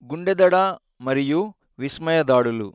గుండెదడ మరియు విస్మయదాడులు.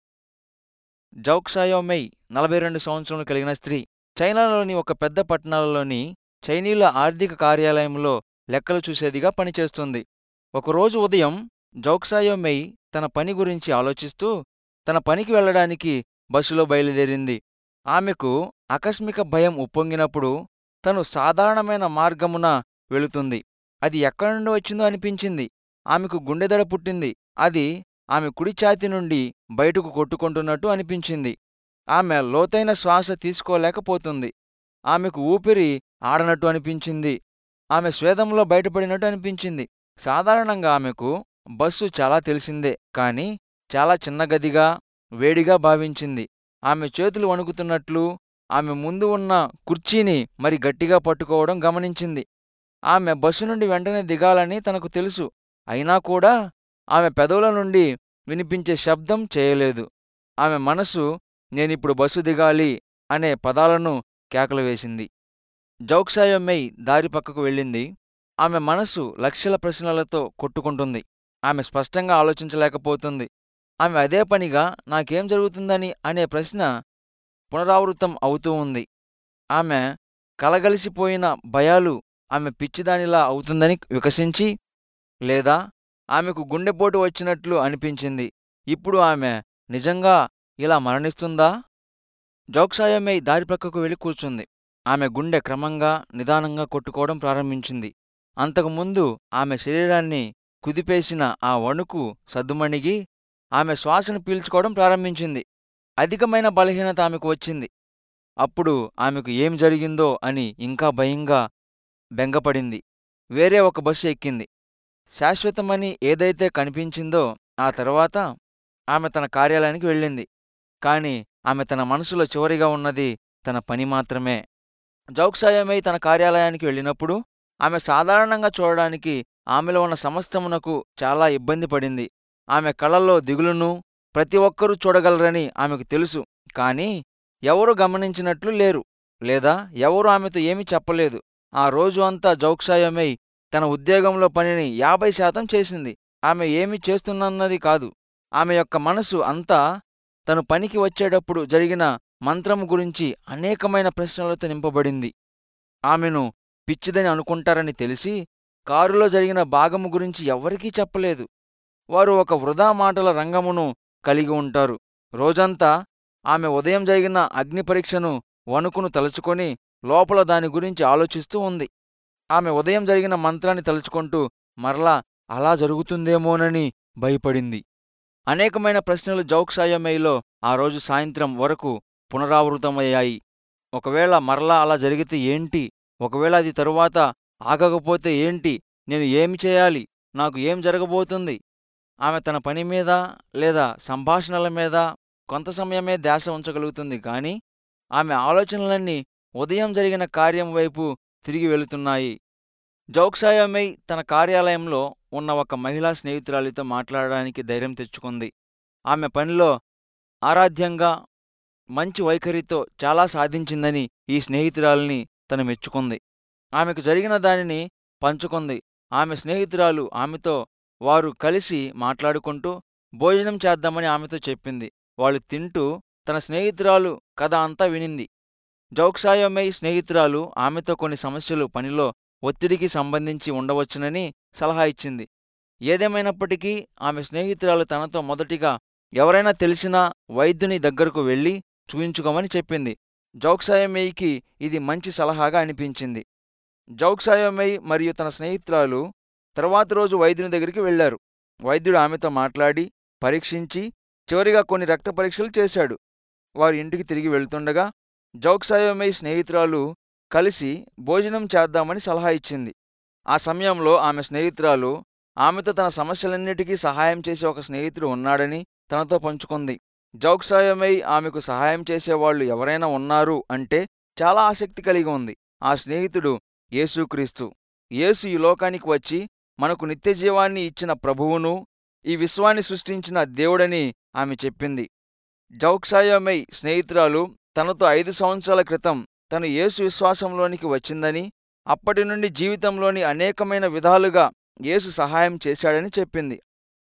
జౌక్సాయోమెయ్ 42 సంవత్సరములు కలిగిన స్త్రీ. చైనాలోని ఒక పెద్ద పట్టణాలలోని చైనీయుల ఆర్థిక కార్యాలయంలో లెక్కలు చూసేదిగా పనిచేస్తుంది. ఒకరోజు ఉదయం జౌక్సాయోమెయ్ తన పని గురించి ఆలోచిస్తూ తన పనికి వెళ్ళడానికి బస్సులో బయలుదేరింది. ఆమెకు ఆకస్మిక భయం ఉప్పొంగినప్పుడు తను సాధారణమైన మార్గమున వెళుతుంది. అది ఎక్కడి నుండి వచ్చిందో అనిపించింది. ఆమెకు గుండెదడ పుట్టింది. అది ఆమె కుడి ఛాతీ నుండి బయటకు కొట్టుకుంటున్నట్టు అనిపించింది. ఆమె లోతైన శ్వాస తీసుకోలేకపోతుంది. ఆమెకు ఊపిరి ఆడనట్టు అనిపించింది. ఆమె స్వేదంలో బయటపడినట్టు అనిపించింది. సాధారణంగా ఆమెకు బస్సు చాలా తెలిసిందే, కానీ చాలా చిన్న గదిగా, వేడిగా భావించింది. ఆమె చేతులు వణుకుతున్నట్లు ఆమె ముందు ఉన్న కుర్చీని మరి గట్టిగా పట్టుకోవడం గమనించింది. ఆమె బస్సు నుండి వెంటనే దిగాలని తనకు తెలుసు. అయినా కూడా ఆమె పెదవుల నుండి వినిపించే శబ్దం చేయలేదు. ఆమె మనసు నేనిప్పుడు బస్సు దిగాలి అనే పదాలను కేకలు వేసింది. జౌక్సాయోమెయ్ దారి పక్కకు వెళ్ళింది. ఆమె మనసు లక్షల ప్రశ్నలతో కొట్టుకుంటుంది. ఆమె స్పష్టంగా ఆలోచించలేకపోతుంది. ఆమె అదే పనిగా నాకేం జరుగుతుందని అనే ప్రశ్న పునరావృతం అవుతూ ఉంది. ఆమె కలగలిసిపోయిన భయాలు ఆమె పిచ్చిదానిలా అవుతుందని వికసించి, లేదా ఆమెకు గుండెపోటు వచ్చినట్లు అనిపించింది. ఇప్పుడు ఆమె నిజంగా ఇలా మరణిస్తుందా? జౌక్సాయోమెయ్ దారి ప్రక్కకు వెళ్ళి కూర్చుంది. ఆమె గుండె క్రమంగా నిదానంగా కొట్టుకోవడం ప్రారంభించింది. అంతకుముందు ఆమె శరీరాన్ని కుదిపేసిన ఆ వణుకు సద్దుమణిగి ఆమె శ్వాసను పీల్చుకోవడం ప్రారంభించింది. అధికమైన బలహీనత ఆమెకు వచ్చింది. అప్పుడు ఆమెకు ఏం జరిగిందో అని ఇంకా భయంగా బెంగపడింది. వేరే ఒక బస్సు ఎక్కింది. శాశ్వతమని ఏదైతే కనిపించిందో ఆ తర్వాత ఆమె తన కార్యాలయానికి వెళ్ళింది. కాని ఆమె తన మనసులో చివరిగా ఉన్నది తన పని మాత్రమే. జౌక్సాయోమెయ్ తన కార్యాలయానికి వెళ్ళినప్పుడు ఆమె సాధారణంగా చూడడానికి ఆమెలో ఉన్న సమస్తమునకు చాలా ఇబ్బంది పడింది. ఆమె కళ్ళల్లో దిగులును ప్రతి ఒక్కరూ చూడగలరని ఆమెకు తెలుసు. కానీ ఎవరూ గమనించినట్లు లేరు, లేదా ఎవరూ ఆమెతో ఏమీ చెప్పలేదు. ఆ రోజు అంతా జౌక్సాయోమెయ్ తన ఉద్యోగంలో పనిని 50% చేసింది. ఆమె ఏమి చేస్తున్నది కాదు. ఆమె యొక్క మనసు అంతా తను పనికి వచ్చేటప్పుడు జరిగిన మంత్రము గురించి అనేకమైన ప్రశ్నలతో నింపబడింది. ఆమెను పిచ్చిదని అనుకుంటారని తెలిసి కారులో జరిగిన భాగము గురించి ఎవ్వరికీ చెప్పలేదు. వారు ఒక వృధా మాటల రంగమును కలిగి ఉంటారు. రోజంతా ఆమె ఉదయం జరిగిన అగ్ని పరీక్షను వణుకును తలుచుకొని లోపల దాని గురించి ఆలోచిస్తూ ఉంది. ఆమె ఉదయం జరిగిన మంత్రాన్ని తలుచుకుంటూ మరలా అలా జరుగుతుందేమోనని భయపడింది. అనేకమైన ప్రశ్నలు జౌక్సాయోమెయ్లో ఆ రోజు సాయంత్రం వరకు పునరావృతమయ్యాయి. ఒకవేళ మరలా అలా జరిగితే ఏంటి? ఒకవేళ అది తరువాత ఆగకపోతే ఏంటి? నేను ఏమి చేయాలి? నాకు ఏం జరగబోతుంది? ఆమె తన పని మీద లేదా సంభాషణల మీద కొంత సమయమే ధ్యాస ఉంచగలుగుతుంది, కానీ ఆమె ఆలోచనలన్నీ ఉదయం జరిగిన కార్యం వైపు తిరిగి వెళుతున్నాయి. జౌక్సాయోమెయ్ తన కార్యాలయంలో ఉన్న ఒక మహిళా స్నేహితురాలితో మాట్లాడడానికి ధైర్యం తెచ్చుకుంది. ఆమె పనిలో ఆరాధ్యంగా మంచి వైఖరితో చాలా సాధించిందని ఈ స్నేహితురాలిని తను మెచ్చుకుంది. ఆమెకు జరిగిన దానిని పంచుకుంది. ఆమె స్నేహితురాలు ఆమెతో వారు కలిసి మాట్లాడుకుంటూ భోజనం చేద్దామని ఆమెతో చెప్పింది. వాళ్ళు తింటూ తన స్నేహితురాలు కథ అంతా వినింది. జౌక్సాయోమెయ్ స్నేహితురాలు ఆమెతో కొన్ని సమస్యలు, పనిలో ఒత్తిడికి సంబంధించి ఉండవచ్చునని సలహా ఇచ్చింది. ఏదేమైనప్పటికీ ఆమె స్నేహితురాలు తనతో మొదటిగా ఎవరైనా తెలిసిన వైద్యుని దగ్గరకు వెళ్ళి చూయించుకోమని చెప్పింది. జౌక్సాయోమెయ్కి ఇది మంచి సలహాగా అనిపించింది. జౌక్సాయోమెయ్ మరియు తన స్నేహితురాలు తర్వాతి రోజు వైద్యుని దగ్గరికి వెళ్లారు. వైద్యుడు ఆమెతో మాట్లాడి పరీక్షించి చివరిగా కొన్ని రక్త పరీక్షలు చేశాడు. వారు ఇంటికి తిరిగి వెళ్తుండగా జౌక్సాయోమెయ్ స్నేహితురాలు కలిసి భోజనం చేద్దామని సలహా ఇచ్చింది. ఆ సమయంలో ఆమె స్నేహితురాలు ఆమెతో తన సమస్యలన్నిటికీ సహాయం చేసే ఒక స్నేహితుడు ఉన్నాడని తనతో పంచుకుంది. జౌక్సాయోమెయ్ ఆమెకు సహాయం చేసేవాళ్లు ఎవరైనా ఉన్నారు అంటే చాలా ఆసక్తి కలిగి ఉంది. ఆ స్నేహితుడు యేసుక్రీస్తు. యేసు ఈ లోకానికి వచ్చి మనకు నిత్యజీవాన్ని ఇచ్చిన ప్రభువును, ఈ విశ్వాన్ని సృష్టించిన దేవుడని ఆమె చెప్పింది. జౌక్సాయోమెయ్ స్నేహితురాలు తనతో 5 సంవత్సరాల క్రితం తను యేసు విశ్వాసంలోనికి వచ్చిందని, అప్పటి నుండి జీవితంలోని అనేకమైన విధాలుగా యేసు సహాయం చేశాడని చెప్పింది.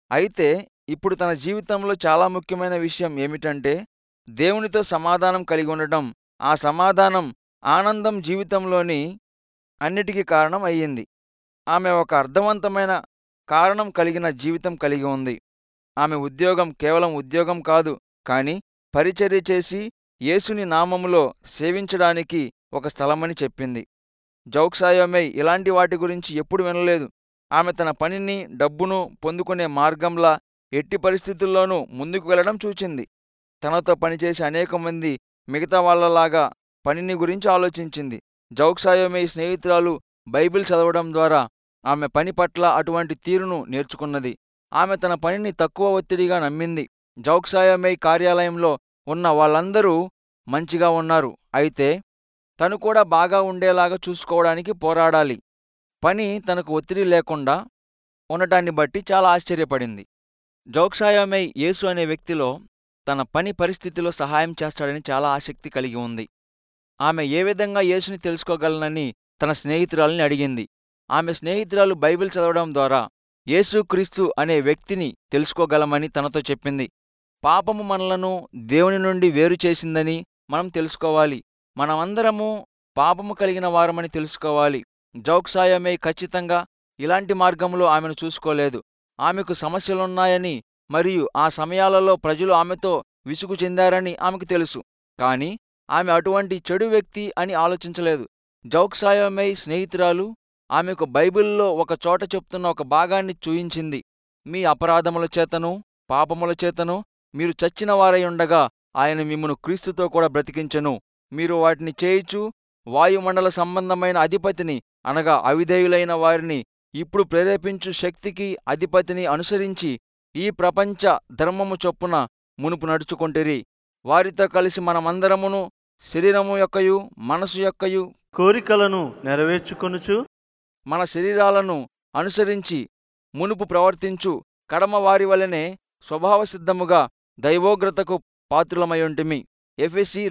అయితే ఇప్పుడు తన జీవితంలో చాలా ముఖ్యమైన విషయం ఏమిటంటే దేవునితో సమాధానం కలిగి ఉండటం. ఆ సమాధానం, ఆనందం జీవితంలోని అన్నిటికీ కారణం అయ్యింది. ఆమె ఒక అర్థవంతమైన కారణం కలిగిన జీవితం కలిగి ఉంది. ఆమె ఉద్యోగం కేవలం ఉద్యోగం కాదు, కానీ పరిచర్య చేసి యేసుని నామములో సేవించడానికి ఒక స్థలమని చెప్పింది. జౌక్సాయోమై ఇలాంటి వాటి గురించి ఎప్పుడు వినలేదు. ఆమె తన పనిని, డబ్బును పొందుకునే మార్గంలా ఎట్టి పరిస్థితుల్లోనూ ముందుకు వెళ్లడం చూచింది. తనతో పనిచేసే అనేక మంది మిగతా వాళ్ళలాగా పనిని గురించి ఆలోచించింది. జౌక్సాయోమై స్నేహితురాలు బైబిల్ చదవడం ద్వారా ఆమె పని పట్ల అటువంటి తీరును నేర్చుకున్నది. ఆమె తన పనిని తక్కువ ఒత్తిడిగా నమ్మింది. జౌక్సాయోమై కార్యాలయంలో ఉన్న వాళ్ళందరూ మంచిగా ఉన్నారు, అయితే తను కూడా బాగా ఉండేలాగా చూసుకోవడానికి పోరాడాలి. పని తనకు ఒత్తిడి లేకుండా ఉండటాన్ని బట్టి చాలా ఆశ్చర్యపడింది. జౌక్సాయోమై యేసు అనే వ్యక్తిలో తన పని పరిస్థితిలో సహాయం చేస్తాడని చాలా ఆసక్తి కలిగి ఉంది. ఆమె ఏ విధంగా యేసుని తెలుసుకోగలనని తన స్నేహితురాలిని అడిగింది. ఆమె స్నేహితురాలు బైబిల్ చదవడం ద్వారా యేసుక్రీస్తు అనే వ్యక్తిని తెలుసుకోగలమని తనతో చెప్పింది. పాపము మనలను దేవుని నుండి వేరు చేసిందని మనం తెలుసుకోవాలి. మనమందరము పాపము కలిగిన వారమని తెలుసుకోవాలి. జౌక్సాయోమై ఖచ్చితంగా ఇలాంటి మార్గంలో ఆమెను చూసుకోలేదు. ఆమెకు సమస్యలున్నాయని మరియు ఆ సమయాలలో ప్రజలు ఆమెతో విసుగు చెందారని ఆమెకు తెలుసు. కానీ ఆమె అటువంటి చెడు వ్యక్తి అని ఆలోచించలేదు. జౌక్సాయోమై స్నేహితురాలు ఆమెకు బైబిల్లో ఒక చోట చెప్తున్న ఒక భాగాన్ని చూయించింది. మీ అపరాధముల చేతను పాపముల చేతను మీరు చచ్చిన వారయుండగా ఆయన మిమ్మును క్రీస్తుతో కూడా బ్రతికించెను. మీరు వాటిని చేయిచు వాయుమండల సంబంధమైన అధిపతిని అనగా అవిధేయులైన వారిని ఇప్పుడు ప్రేరేపించు శక్తికి అధిపతిని అనుసరించి ఈ ప్రపంచ ధర్మము చొప్పున మునుపు నడుచుకొంటిరి. వారితో కలిసి మనమందరమును శరీరము యొక్కయు మనసు యొక్కయు కోరికలను నెరవేర్చుకొనుచు మన శరీరాలను అనుసరించి మునుపు ప్రవర్తించు కడమ వారి వలనే స్వభావసిద్ధముగా దైవోగ్రతకు పాత్రులమయుంటిమి. ఎఫెసీ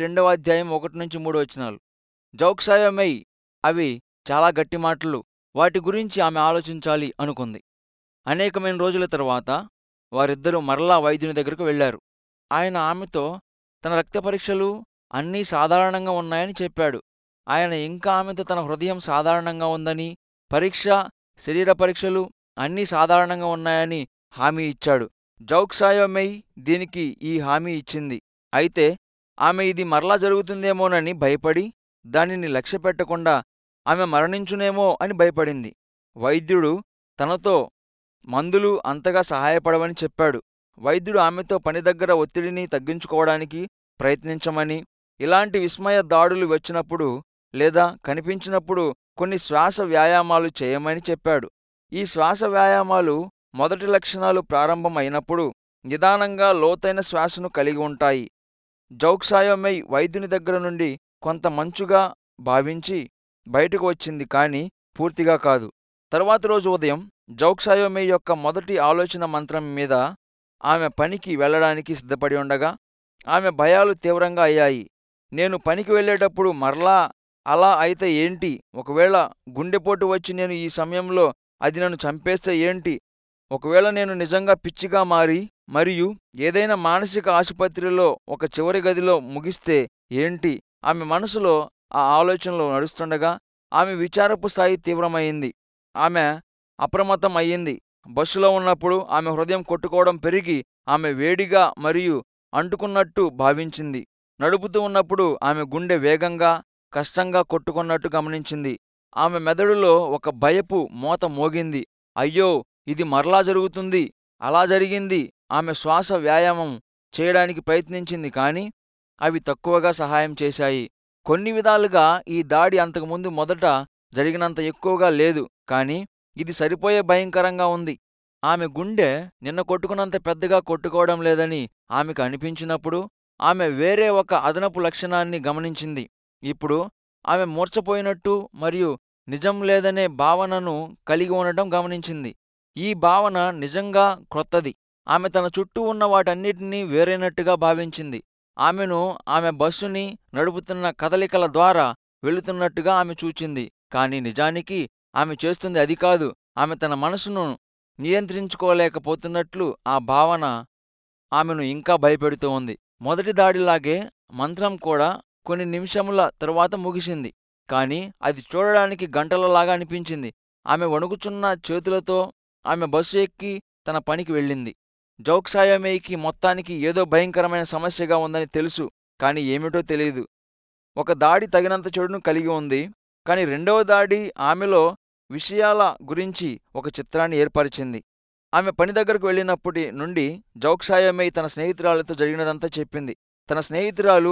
2:1-3 జౌక్సాయోమై అవి చాలా గట్టి మాటలు. వాటి గురించి ఆమె ఆలోచించాలి అనుకుంది. అనేకమైన రోజుల తరువాత వారిద్దరూ మరలా వైద్యుని దగ్గరకు వెళ్లారు. ఆయన ఆమెతో తన రక్త పరీక్షలు అన్నీ సాధారణంగా ఉన్నాయని చెప్పాడు. ఆయన ఇంకా ఆమెతో తన హృదయం సాధారణంగా ఉందని, పరీక్ష, శరీర పరీక్షలు అన్నీ సాధారణంగా ఉన్నాయని హామీ ఇచ్చాడు. జౌక్సాయోమై దీనికి ఈ హామీ ఇచ్చింది. అయితే ఆమె ఇది మరలా జరుగుతుందేమోనని భయపడి దానిని లక్ష్యపెట్టకుండా ఆమె మరణించునేమో అని భయపడింది. వైద్యుడు తనతో మందులు అంతగా సహాయపడవని చెప్పాడు. వైద్యుడు ఆమెతో పని దగ్గర ఒత్తిడిని తగ్గించుకోవడానికి ప్రయత్నించమని, ఇలాంటి విస్మయ దాడులు వచ్చినప్పుడు లేదా కనిపించినప్పుడు కొన్ని శ్వాస వ్యాయామాలు చేయమని చెప్పాడు. ఈ శ్వాస వ్యాయామాలు మొదటి లక్షణాలు ప్రారంభం అయినప్పుడు నిదానంగా లోతైన శ్వాసను కలిగి ఉంటాయి. జౌక్సాయోమై వైద్యుని దగ్గర నుండి కొంత మంచుగా భావించి బయటకు వచ్చింది, కానీ పూర్తిగా కాదు. తరువాతి రోజు ఉదయం జౌక్సాయోమై యొక్క మొదటి ఆలోచన మంత్రం మీద ఆమె పనికి వెళ్లడానికి సిద్ధపడి ఉండగా ఆమె భయాలు తీవ్రంగా అయ్యాయి. నేను పనికి వెళ్ళేటప్పుడు మరలా అలా అయితే ఏంటి? ఒకవేళ గుండెపోటు వచ్చి నేను ఈ సమయంలో అది నన్ను చంపేస్తే ఏంటి? ఒకవేళ నేను నిజంగా పిచ్చిగా మారి మరియు ఏదైనా మానసిక ఆసుపత్రిలో ఒక చివరి గదిలో ముగిస్తే ఏంటి? ఆమె మనసులో ఆ ఆలోచనలు నడుస్తుండగా ఆమె విచారపు స్థాయి తీవ్రమైంది. ఆమె అప్రమత్తం అయ్యింది. బస్సులో ఉన్నప్పుడు ఆమె హృదయం కొట్టుకోవడం పెరిగి ఆమె వేడిగా మరియు అంటుకున్నట్టు భావించింది. నడుపుతూ ఉన్నప్పుడు ఆమె గుండె వేగంగా కష్టంగా కొట్టుకున్నట్టు గమనించింది. ఆమె మెదడులో ఒక భయపు మోత మోగింది. అయ్యో, ఇది మరలా జరుగుతుంది. అలా జరిగింది. ఆమె శ్వాస వ్యాయామం చేయడానికి ప్రయత్నించింది, కానీ అవి తక్కువగా సహాయం చేశాయి. కొన్ని విధాలుగా ఈ దాడి అంతకుముందు మొదట జరిగినంత ఎక్కువగా లేదు, కానీ ఇది సరిపోయే భయంకరంగా ఉంది. ఆమె గుండె నిన్న కొట్టుకున్నంత పెద్దగా కొట్టుకోవడం లేదని ఆమెకు అనిపించినప్పుడు ఆమె వేరే ఒక అదనపు లక్షణాన్ని గమనించింది. ఇప్పుడు ఆమె మూర్ఛపోయినట్టు మరియు నిజం లేదనే భావనను కలిగి ఉండటం గమనించింది. ఈ భావన నిజంగా క్రొత్తది. ఆమె తన చుట్టూ ఉన్న వాటన్నిటినీ వేరైనట్టుగా భావించింది. ఆమె బస్సుని నడుపుతున్న కదలికల ద్వారా వెళుతున్నట్టుగా ఆమె చూచింది, కానీ నిజానికి ఆమె చేస్తుంది అది కాదు. ఆమె తన మనసును నియంత్రించుకోలేకపోతున్నట్లు ఆ భావన ఆమెను ఇంకా భయపెడుతూ ఉంది. మొదటి దాడిలాగే మంత్రం కూడా కొన్ని నిమిషముల తరువాత ముగిసింది. కాని అది చూడడానికి గంటలలాగా అనిపించింది. ఆమె వణుకుచున్న చేతులతో ఆమె బస్సు ఎక్కి తన పనికి వెళ్ళింది. జౌక్సాయమేయికి మొత్తానికి ఏదో భయంకరమైన సమస్యగా ఉందని తెలుసు, కాని ఏమిటో తెలియదు. ఒక దాడి తగినంత చెడును కలిగి ఉంది, కాని రెండవ దాడి ఆమెలో విషయాల గురించి ఒక చిత్రాన్ని ఏర్పరిచింది. ఆమె పని దగ్గరకు వెళ్ళినప్పటి నుండి జౌక్సాయమేయి తన స్నేహితురాలతో జరిగినదంతా చెప్పింది. తన స్నేహితురాలు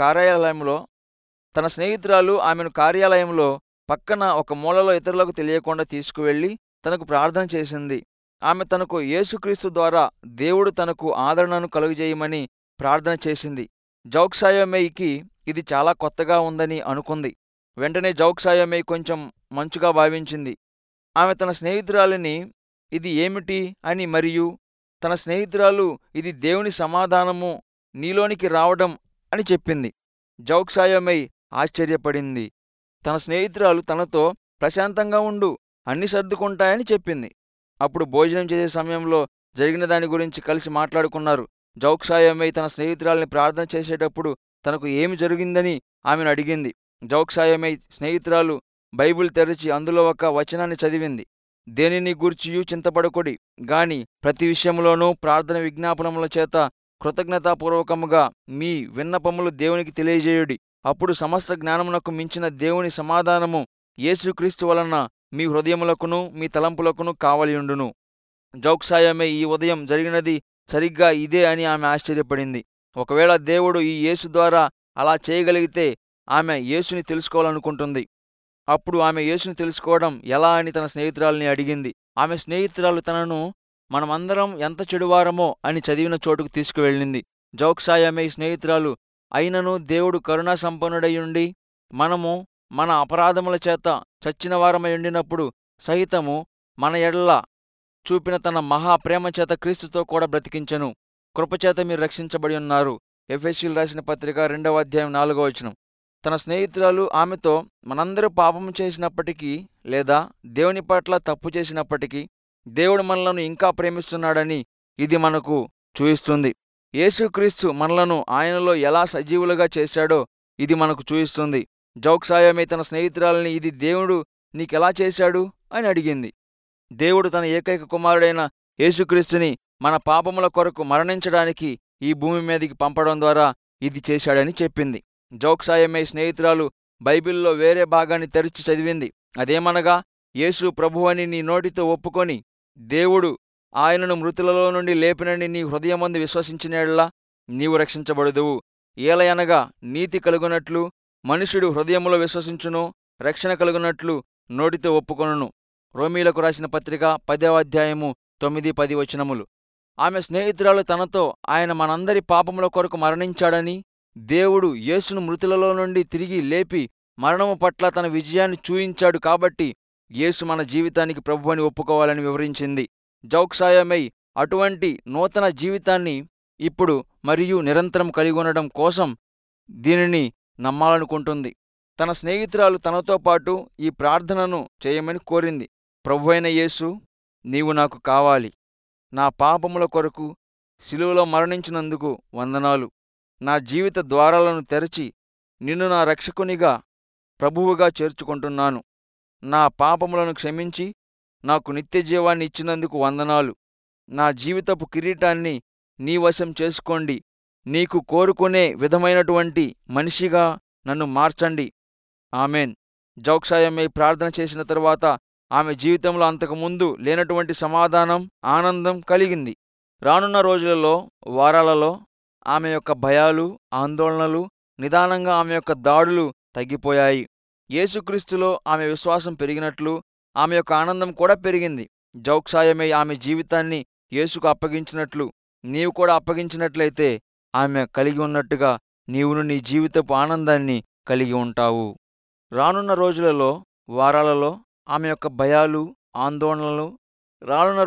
ఆమెను కార్యాలయంలో పక్కన ఒక మూలలో ఇతరులకు తెలియకుండా తీసుకువెళ్ళి తనకు ప్రార్థన చేసింది. ఆమె తనకు యేసుక్రీస్తు ద్వారా దేవుడు తనకు ఆదరణను కలుగజేయమని ప్రార్థన చేసింది. జౌక్సాయమేయికి ఇది చాలా కొత్తగా ఉందని అనుకుంది. వెంటనే జౌక్సాయమేయి కొంచెం మంచుగా భావించింది. ఆమె తన స్నేహితురాలిని ఇది ఏమిటి అని మరియు తన స్నేహితురాలు ఇది దేవుని సమాధానము నీలోనికి రావడం అని చెప్పింది. జౌక్సాయమేయి ఆశ్చర్యపడింది. తన స్నేహితురాలు తనతో ప్రశాంతంగా ఉండు, అన్ని సర్దుకుంటాయని చెప్పింది. అప్పుడు భోజనం చేసే సమయంలో జరిగిన దాని గురించి కలిసి మాట్లాడుకున్నారు. జౌక్సాయమేయి తన స్నేహితురాలిని ప్రార్థన చేసేటప్పుడు తనకు ఏమి జరిగిందని ఆమెను అడిగింది. జౌక్సాయమేయి స్నేహితురాలు బైబిల్ తెరిచి అందులో ఒక వచనాన్ని చదివింది. దేనిని గూర్చియూ చింతపడకొడి గాని ప్రతి విషయంలోనూ ప్రార్థన విజ్ఞాపనముల చేత కృతజ్ఞతాపూర్వకముగా మీ విన్నపములు దేవునికి తెలియజేయుడి. అప్పుడు సమస్త జ్ఞానమునకు మించిన దేవుని సమాధానము యేసుక్రీస్తు వలన మీ హృదయములకును మీ తలంపులకును కావలియుండును. జౌక్సాయమేయి ఈ ఉదయం జరిగినది సరిగ్గా ఇదే అని ఆమె ఆశ్చర్యపడింది. ఒకవేళ దేవుడు ఈ యేసు ద్వారా అలా చేయగలిగితే ఆమె యేసుని తెలుసుకోవాలనుకుంటుంది. అప్పుడు ఆమె యేసుని తెలుసుకోవడం ఎలా అని తన స్నేహితురాలిని అడిగింది. ఆమె స్నేహితురాలు తనను మనమందరం ఎంత చెడువారమో అని చదివిన చోటుకు తీసుకువెళ్ళింది. జౌక్సాయమేయి స్నేహితురాలు అయినను దేవుడు కరుణా సంపన్నుడయుండి మనము మన అపరాధముల చేత చచ్చినవారమైయుండినప్పుడు సహితము మన ఎడల చూపిన తన మహాప్రేమ చేత క్రీస్తుతో కూడా బ్రతికించెను. కృపచేత మీరు రక్షించబడి ఉన్నారు. ఎఫెసీయులకు రాసిన పత్రిక 2వ అధ్యాయం 4వ వచనం. తన స్నేహితురాలు ఆమెతో మనందరూ పాపము చేసినప్పటికీ లేదా దేవుని పట్ల తప్పు చేసినప్పటికీ దేవుడు మనలను ఇంకా ప్రేమిస్తున్నాడని ఇది మనకు చూయిస్తుంది. యేసుక్రీస్తు మనలను ఆయనలో ఎలా సజీవులుగా చేశాడో ఇది మనకు చూయిస్తుంది. జౌక్సాయమేయి తన స్నేహితురాలిని ఇది దేవుడు నీకెలా చేశాడు అని అడిగింది. దేవుడు తన ఏకైక కుమారుడైన యేసుక్రీస్తుని మన పాపముల కొరకు మరణించడానికి ఈ భూమి మీదికి పంపడం ద్వారా ఇది చేశాడని చెప్పింది. జౌక్సాయమేయి స్నేహితురాలు బైబిల్లో వేరే భాగాన్ని తెరిచి చదివింది. అదేమనగా, యేసు ప్రభువని నీ నోటితో ఒప్పుకొని దేవుడు ఆయనను మృతులలో నుండి లేపినని నీ హృదయమందు విశ్వసించినెడలా నీవు రక్షించబడుదువు. ఏలయనగా నీతి కలుగునట్లు మనుష్యుడు హృదయములో విశ్వసించును, రక్షణ కలుగునట్లు నోటితో ఒప్పుకొనును. రోమీలకు రాసిన పత్రిక 10వ అధ్యాయము 9-10 వచనములు. ఆమె స్నేహితురాలు తనతో ఆయన మనందరి పాపముల కొరకు మరణించాడని, దేవుడు యేసును మృతులలో నుండి తిరిగి లేపి మరణము పట్ల తన విజయాన్ని చూయించాడు కాబట్టి యేసు మన జీవితానికి ప్రభువని ఒప్పుకోవాలని వివరించింది. జౌక్సాయమేయి అటువంటి నూతన జీవితాన్ని ఇప్పుడు మరియు నిరంతరం కలిగి ఉండడం కోసం దీనిని నమ్మాలనుకుంటుంది. తన స్నేహితురాలు తనతో పాటు ఈ ప్రార్థనను చేయమని కోరింది. ప్రభువైన యేసు, నీవు నాకు కావాలి. నా పాపముల కొరకు శిలువలో మరణించినందుకు వందనాలు. నా జీవిత ద్వారాలను తెరచి నిన్ను నా రక్షకునిగా ప్రభువుగా చేర్చుకుంటున్నాను. నా పాపములను క్షమించి నాకు నిత్యజీవాన్ని ఇచ్చినందుకు వందనాలు. నా జీవితపు కిరీటాన్ని నీ వశం చేసుకోండి. నీకు కోరుకునే విధమైనటువంటి మనిషిగా నన్ను మార్చండి. ఆమెన్. జౌక్సాయమేయి ప్రార్థన చేసిన తరువాత ఆమె జీవితంలో అంతకుముందు లేనటువంటి సమాధానం, ఆనందం కలిగింది. రానున్న రోజులలో, వారాలలో ఆమె యొక్క భయాలు, ఆందోళనలు, నిదానంగా ఆమె యొక్క దాడులు తగ్గిపోయాయి. యేసుక్రీస్తులో ఆమె విశ్వాసం పెరిగినట్లు ఆమె యొక్క ఆనందం కూడా పెరిగింది. జౌక్సాయమేయి ఆమె జీవితాన్ని యేసుకు అప్పగించినట్లు నీవు కూడా అప్పగించినట్లయితే ఆమె కలిగి ఉన్నట్టుగా నీవును నీ జీవితపు ఆనందాన్ని కలిగి ఉంటావు. రానున్న రోజులలో, వారాలలో ఆమె యొక్క భయాలు, ఆందోళనలు రానున్న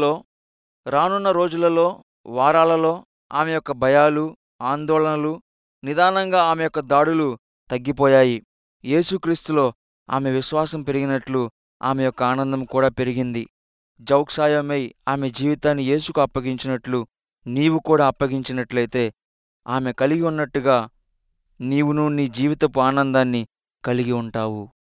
రోజులలో, వారాలలో ఆమె యొక్క భయాలు, ఆందోళనలు, నిదానంగా ఆమె యొక్క దాడులు తగ్గిపోయాయి. యేసుక్రీస్తులో ఆమె విశ్వాసం పెరిగినట్లు ఆమె యొక్క ఆనందం కూడా పెరిగింది. జౌక్సాయోమై ఆమె జీవితాన్ని యేసుకు అప్పగించినట్లు నీవు కూడా అప్పగించినట్లయితే ఆమె కలిగి ఉన్నట్టుగా నీవును నీ జీవితపు ఆనందాన్ని కలిగి ఉంటావు.